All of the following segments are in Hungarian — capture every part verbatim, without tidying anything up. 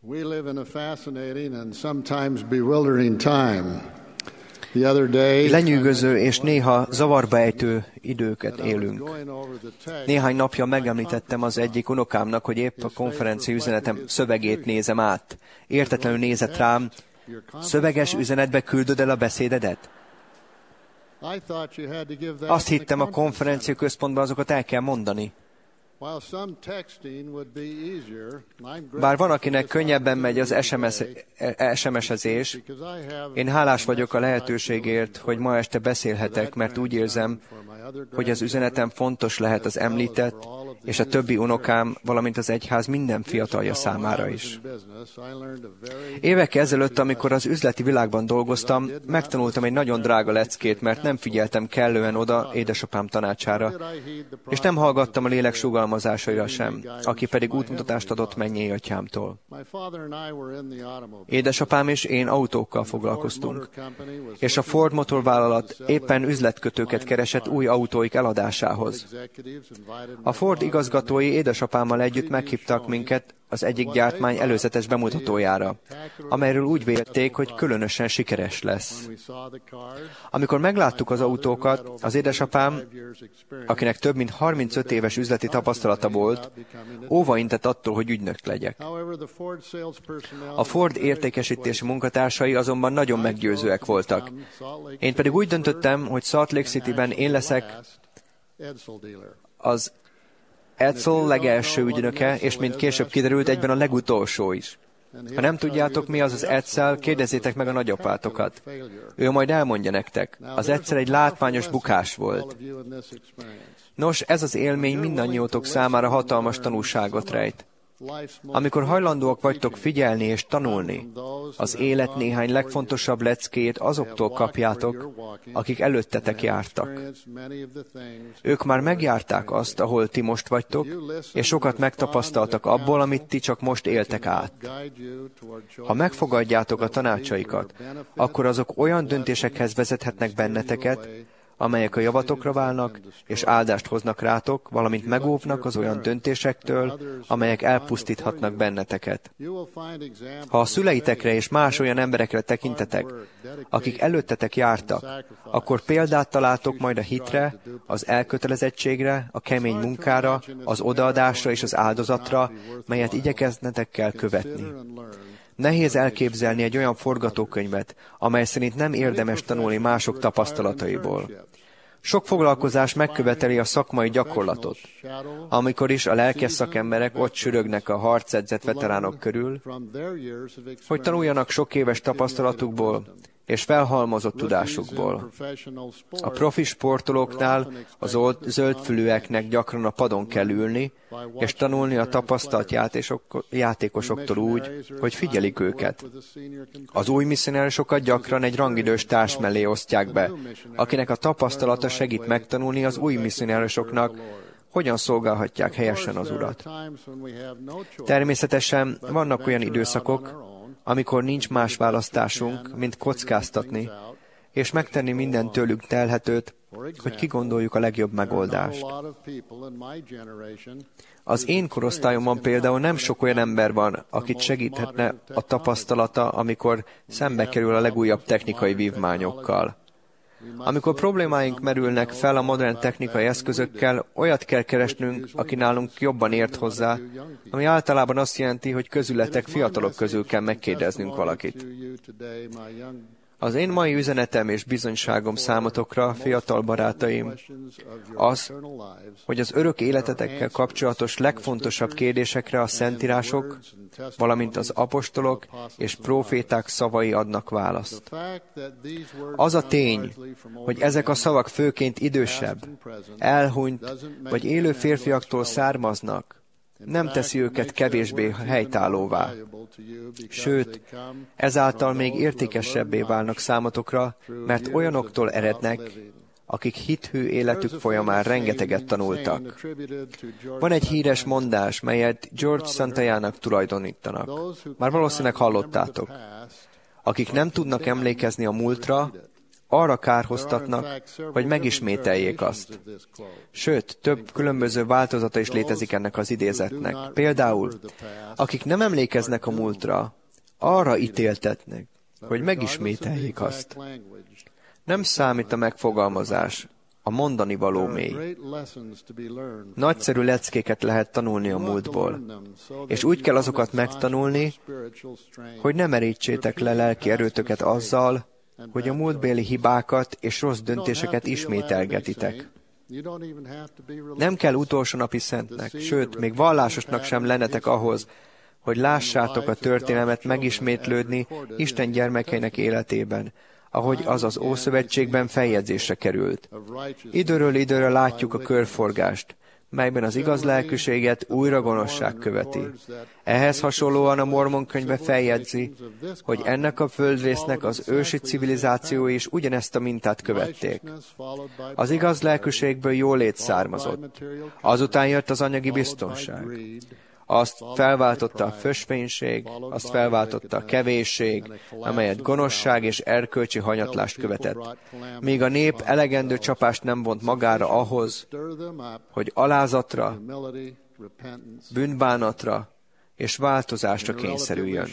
We live in a fascinating and sometimes bewildering time. The other day, Lenyűgöző és néha zavarba ejtő időket élünk. Néhány napja megemlítettem az egyik unokámnak, hogy épp a konferencia üzenetem szövegét nézem át. Értetlenül nézett rám, szöveges üzenetbe küldöd el a beszédedet? Azt hittem, a konferencia központban azokat el kell mondani. Bár van, akinek könnyebben megy az es em es-ezés, én hálás vagyok a lehetőségért, hogy ma este beszélhetek, mert úgy érzem, hogy az üzenetem fontos lehet az említett és a többi unokám, valamint az egyház minden fiatalja számára is. Évek ezelőtt, amikor az üzleti világban dolgoztam, megtanultam egy nagyon drága leckét, mert nem figyeltem kellően oda édesapám tanácsára, és nem hallgattam a lélek sugalmazásaira sem, aki pedig útmutatást adott mennyei atyámtól. Édesapám és én autókkal foglalkoztunk, és a Ford motorvállalat éppen üzletkötőket keresett új autóik eladásához. A Ford igazgatói édesapámmal együtt meghívtak minket az egyik gyártmány előzetes bemutatójára, amelyről úgy vélték, hogy különösen sikeres lesz. Amikor megláttuk az autókat, az édesapám, akinek több mint harmincöt éves üzleti tapasztalata volt, óvaintett attól, hogy ügynök legyek. A Ford értékesítési munkatársai azonban nagyon meggyőzőek voltak. Én pedig úgy döntöttem, hogy Salt Lake Cityben én leszek az Edsel legelső ügynöke, és mint később kiderült, egyben a legutolsó is. Ha nem tudjátok, mi az az Edsel, kérdezzétek meg a nagyapátokat. Ő majd elmondja nektek. Az Edsel egy látványos bukás volt. Nos, ez az élmény mindannyiótok számára hatalmas tanulságot rejt. Amikor hajlandóak vagytok figyelni és tanulni, az élet néhány legfontosabb leckét azoktól kapjátok, akik előttetek jártak. Ők már megjárták azt, ahol ti most vagytok, és sokat megtapasztaltak abból, amit ti csak most éltek át. Ha megfogadjátok a tanácsaikat, akkor azok olyan döntésekhez vezethetnek benneteket, amelyek a javatokra válnak, és áldást hoznak rátok, valamint megóvnak az olyan döntésektől, amelyek elpusztíthatnak benneteket. Ha a szüleitekre és más olyan emberekre tekintetek, akik előttetek jártak, akkor példát találtok majd a hitre, az elkötelezettségre, a kemény munkára, az odaadásra és az áldozatra, melyet igyekeznetek kell követni. Nehéz elképzelni egy olyan forgatókönyvet, amely szerint nem érdemes tanulni mások tapasztalataiból. Sok foglalkozás megköveteli a szakmai gyakorlatot, amikor is a lelkes szakemberek ott sürögnek a harcedzett veteránok körül, hogy tanuljanak sok éves tapasztalatukból és felhalmozott tudásukból. A profi sportolóknál az zöldfülűeknek gyakran a padon kell ülni, és tanulni a tapasztalt játékosoktól úgy, hogy figyelik őket. Az új misszionárisokat gyakran egy rangidős társ mellé osztják be, akinek a tapasztalata segít megtanulni az új misszionárisoknak, hogyan szolgálhatják helyesen az Urat. Természetesen vannak olyan időszakok, amikor nincs más választásunk, mint kockáztatni, és megtenni minden tőlünk telhetőt, hogy kigondoljuk a legjobb megoldást. Az én korosztályomban például nem sok olyan ember van, akit segíthetne a tapasztalata, amikor szembe kerül a legújabb technikai vívmányokkal. Amikor problémáink merülnek fel a modern technikai eszközökkel, olyat kell keresnünk, aki nálunk jobban ért hozzá, ami általában azt jelenti, hogy közületek fiatalok közül kell megkérdeznünk valakit. Az én mai üzenetem és bizonyságom számotokra, fiatal barátaim, az, hogy az örök életetekkel kapcsolatos legfontosabb kérdésekre a szentírások, valamint az apostolok és próféták szavai adnak választ. Az a tény, hogy ezek a szavak főként idősebb, elhunyt vagy élő férfiaktól származnak, nem teszi őket kevésbé helytállóvá. Sőt, ezáltal még értékesebbé válnak számotokra, mert olyanoktól erednek, akik hithű életük folyamán rengeteget tanultak. Van egy híres mondás, melyet George Santajának tulajdonítanak. Már valószínűleg hallottátok. Akik nem tudnak emlékezni a múltra, arra kárhoztatnak, hogy megismételjék azt. Sőt, több különböző változata is létezik ennek az idézetnek. Például, akik nem emlékeznek a múltra, arra ítéltetnek, hogy megismételjék azt. Nem számít a megfogalmazás, a mondani való mély. Nagyszerű leckéket lehet tanulni a múltból, és úgy kell azokat megtanulni, hogy ne merítsétek le lelki erőtöket azzal, hogy a múltbéli hibákat és rossz döntéseket ismételgetitek. Nem kell utolsó napi szentnek, sőt, még vallásosnak sem lennetek ahhoz, hogy lássátok a történelmet megismétlődni Isten gyermekeinek életében, ahogy az az Ószövetségben feljegyzésre került. Időről időre látjuk a körforgást, melyben az igaz lelkűséget újra gonoszság követi. Ehhez hasonlóan a Mormon könyve feljegyzi, hogy ennek a földrésznek az ősi civilizációi is ugyanezt a mintát követték. Az igaz lelkűségből jólét származott. Azután jött az anyagi biztonság. Azt felváltotta a fösvénység, azt felváltotta a kevésség, amelyet gonoszság és erkölcsi hanyatlást követett, míg a nép elegendő csapást nem vont magára ahhoz, hogy alázatra, bűnbánatra és változásra kényszerüljön.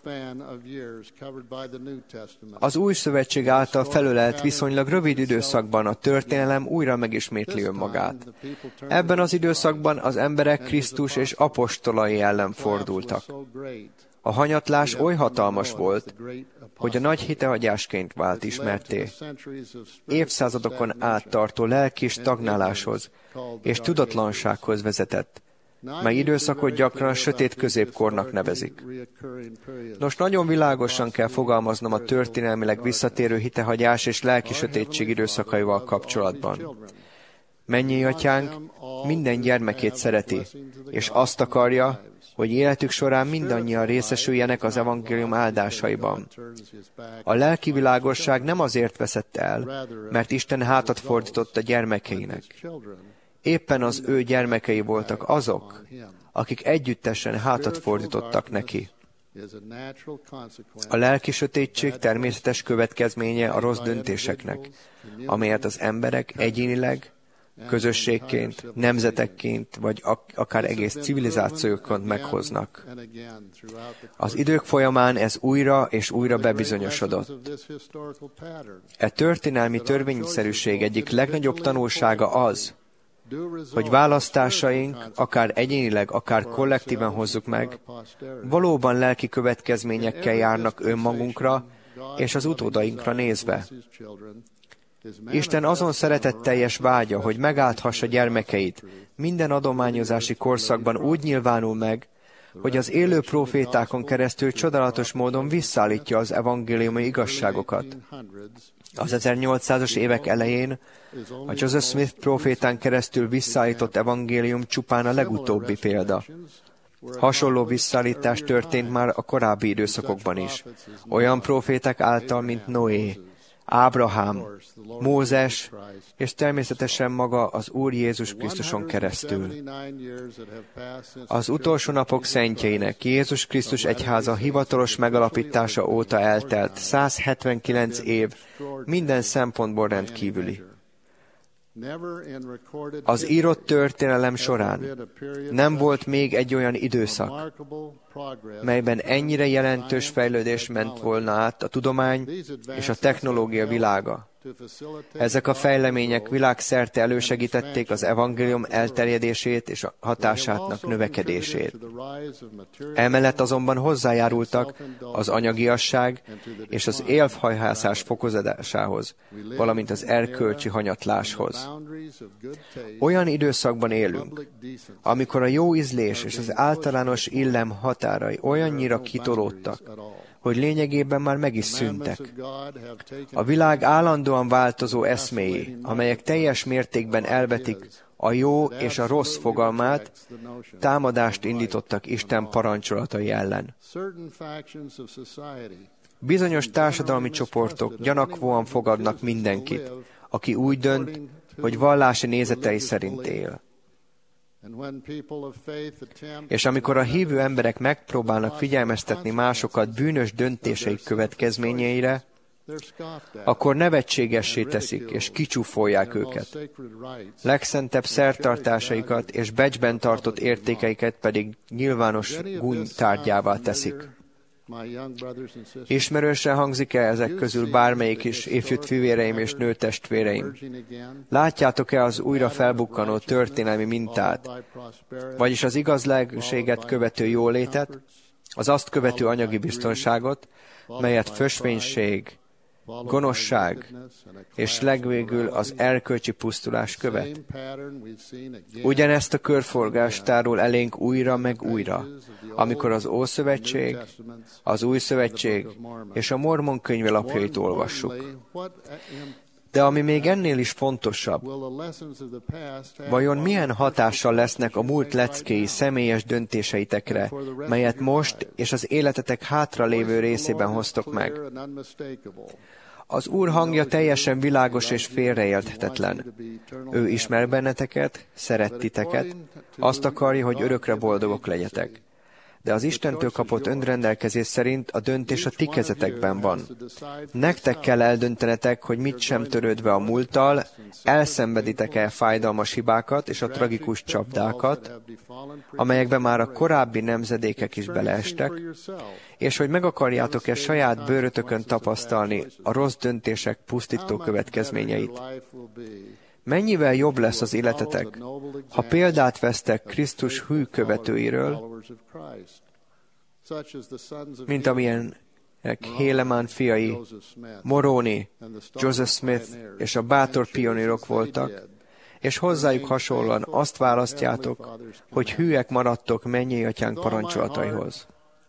Az új szövetség által felölelt viszonylag rövid időszakban a történelem újra megismétli önmagát. Ebben az időszakban az emberek Krisztus és apostolai ellen fordultak. A hanyatlás oly hatalmas volt, hogy a nagy hitehagyásként vált ismertté. Évszázadokon át tartó lelki stagnáláshoz és tudatlansághoz vezetett, mely időszakot gyakran sötét középkornak nevezik. Nos, nagyon világosan kell fogalmaznom a történelmileg visszatérő hitehagyás és lelki sötétség időszakaival kapcsolatban. Mennyi atyánk minden gyermekét szereti, és azt akarja, hogy életük során mindannyian részesüljenek az evangélium áldásaiban. A lelki világosság nem azért veszett el, mert Isten hátat fordított a gyermekeinek. Éppen az ő gyermekei voltak azok, akik együttesen hátat fordítottak neki. A lelki sötétség természetes következménye a rossz döntéseknek, amelyet az emberek egyénileg, közösségként, nemzetekként, vagy akár egész civilizációként meghoznak. Az idők folyamán ez újra és újra bebizonyosodott. E történelmi törvényszerűség egyik legnagyobb tanulsága az, hogy választásaink, akár egyénileg, akár kollektíven hozzuk meg, valóban lelki következményekkel járnak önmagunkra és az utódainkra nézve. Isten azon szeretetteljes vágya, hogy megálthassa gyermekeit, minden adományozási korszakban úgy nyilvánul meg, hogy az élő profétákon keresztül csodálatos módon visszaállítja az evangéliumi igazságokat. Az ezernyolcszázas évek elején a Joseph Smith profétán keresztül visszaállított evangélium csupán a legutóbbi példa. Hasonló visszaállítás történt már a korábbi időszakokban is, olyan proféták által, mint Noé, Ábrahám, Mózes, és természetesen maga az Úr Jézus Krisztuson keresztül. Az utolsó napok szentjeinek Jézus Krisztus egyháza hivatalos megalapítása óta eltelt száz hetvenkilenc év minden szempontból rendkívüli. Az írott történelem során nem volt még egy olyan időszak, melyben ennyire jelentős fejlődés ment volna át a tudomány és a technológia világa. Ezek a fejlemények világszerte elősegítették az evangélium elterjedését és a hatásának növekedését. Emellett azonban hozzájárultak az anyagiasság és az élfhajhászás fokozásához, valamint az erkölcsi hanyatláshoz. Olyan időszakban élünk, amikor a jó ízlés és az általános illem határai olyannyira kitolódtak, hogy lényegében már meg is szűntek. A világ állandóan változó eszméi, amelyek teljes mértékben elvetik a jó és a rossz fogalmát, támadást indítottak Isten parancsolatai ellen. Bizonyos társadalmi csoportok gyanakvóan fogadnak mindenkit, aki úgy dönt, hogy vallási nézetei szerint él. És amikor a hívő emberek megpróbálnak figyelmeztetni másokat bűnös döntéseik következményeire, akkor nevetségessé teszik, és kicsúfolják őket. Legszentebb szertartásaikat és becsben tartott értékeiket pedig nyilvános gúny tárgyává teszik. Ismerősen hangzik-e ezek közül bármelyik is, ifjú fivvéreim és nőtestvéreim? Látjátok-e az újra felbukkanó történelmi mintát, vagyis az igazságosságot követő jólétet, az azt követő anyagi biztonságot, melyet fösvénység, gonoszság, és legvégül az erkölcsi pusztulás követ. Ugyanezt a körforgást tárul elénk újra meg újra, amikor az Ószövetség, az Új Szövetség és a Mormon könyvelapjait olvassuk. De ami még ennél is fontosabb, vajon milyen hatással lesznek a múlt leckéi személyes döntéseitekre, melyet most és az életetek hátra lévő részében hoztok meg? Az Úr hangja teljesen világos és félreérthetetlen. Ő ismer benneteket, szeret titeket, azt akarja, hogy örökre boldogok legyetek. De az Istentől kapott önrendelkezés szerint a döntés a ti kezetekben van. Nektek kell eldöntenetek, hogy mit sem törődve a múlttal, elszenveditek-e fájdalmas hibákat és a tragikus csapdákat, amelyekben már a korábbi nemzedékek is beleestek, és hogy meg akarjátok-e saját bőrötökön tapasztalni a rossz döntések pusztító következményeit. Mennyivel jobb lesz az életetek, ha példát vesztek Krisztus hű követőiről, mint amilyenek Hélemán fiai, Moroni, Joseph Smith és a bátor pionírok voltak, és hozzájuk hasonlóan azt választjátok, hogy hűek maradtok mennyei atyánk parancsolataihoz.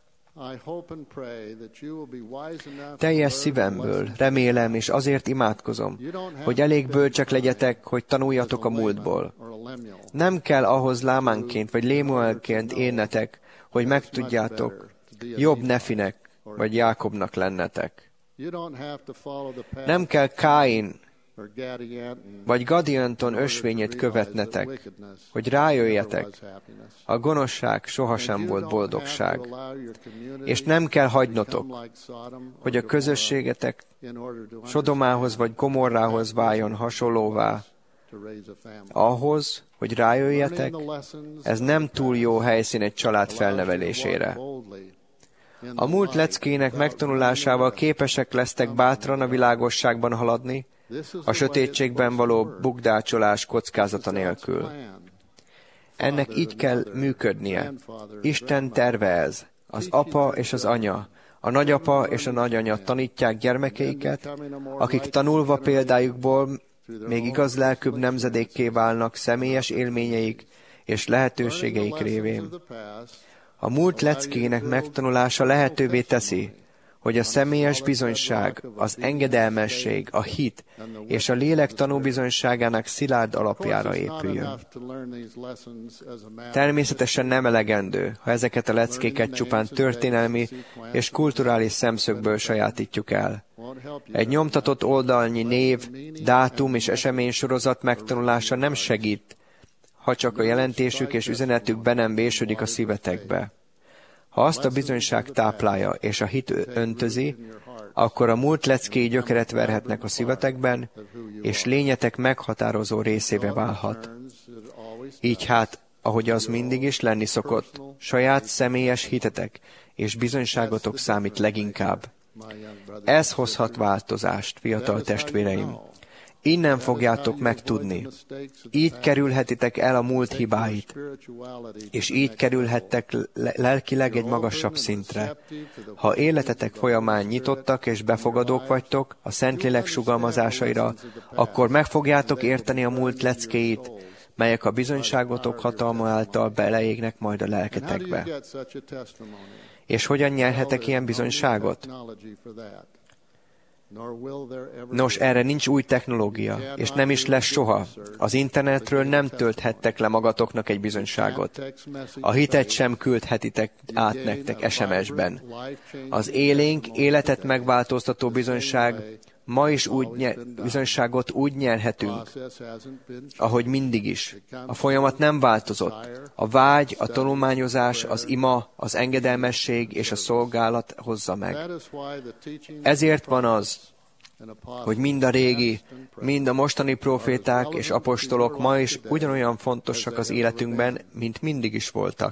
Teljes szívemből remélem, és azért imádkozom, hogy elég bölcsek legyetek, hogy tanuljatok a múltból. Nem kell ahhoz Lámánként vagy Lémuelként élnetek, hogy megtudjátok, jobb Nefinek vagy Jákobnak lennetek. Nem kell Káin vagy Gadianton ösvényét követnetek, hogy rájöjjetek, a gonoszság sohasem volt boldogság. És nem kell hagynotok, hogy a közösségetek Sodomához vagy Gomorrához váljon hasonlóvá. Ahhoz, hogy rájöjjetek, ez nem túl jó helyszín egy család felnevelésére. A múlt leckének megtanulásával képesek lesztek bátran a világosságban haladni, a sötétségben való bukdácsolás kockázata nélkül. Ennek így kell működnie. Isten terve ez. Az apa és az anya, a nagyapa és a nagyanya tanítják gyermekeiket, akik tanulva példájukból még igaz lelkűbb nemzedékké válnak személyes élményeik és lehetőségeik révén. A múlt leckének megtanulása lehetővé teszi, hogy a személyes bizonyság, az engedelmesség, a hit és a lélek tanúbizonyságának szilárd alapjára épüljön. Természetesen nem elegendő, ha ezeket a leckéket csupán történelmi és kulturális szemszögből sajátítjuk el. Egy nyomtatott oldalnyi név, dátum és eseménysorozat megtanulása nem segít, ha csak a jelentésük és üzenetük be nem vésődik a szívetekbe. Ha azt a bizonyság táplálja és a hit öntözi, akkor a múlt leckéi gyökeret verhetnek a szívetekben, és lényetek meghatározó részévé válhat. Így hát, ahogy az mindig is lenni szokott, saját személyes hitetek és bizonyságotok számít leginkább. Ez hozhat változást, fiatal testvéreim. Innen fogjátok megtudni. Így kerülhetitek el a múlt hibáit, és így kerülhettek lelkileg egy magasabb szintre. Ha életetek folyamán nyitottak és befogadók vagytok a Szentlélek sugalmazásaira, akkor meg fogjátok érteni a múlt leckéit, melyek a bizonyságotok hatalma által beleégnek majd a lelketekbe. És hogyan nyerhetek ilyen bizonyságot? Nos, erre nincs új technológia, és nem is lesz soha. Az internetről nem tölthettek le magatoknak egy bizonyságot. A hitet sem küldhetitek át nektek es em es-ben. Az élénk, életet megváltoztató bizonyság, ma is úgy nyer, bizonyságot úgy nyerhetünk, ahogy mindig is. A folyamat nem változott. A vágy, a tanulmányozás, az ima, az engedelmesség és a szolgálat hozza meg. Ezért van az, hogy mind a régi, mind a mostani proféták és apostolok ma is ugyanolyan fontosak az életünkben, mint mindig is voltak.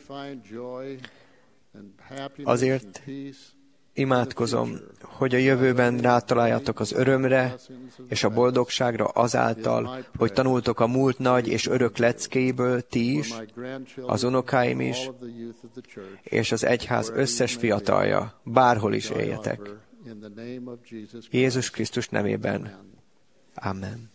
Azért imádkozom, hogy a jövőben rátaláljatok az örömre és a boldogságra azáltal, hogy tanultok a múlt nagy és örök leckéiből ti is, az unokáim is, és az egyház összes fiatalja, bárhol is éljetek. Jézus Krisztus nevében. Amen.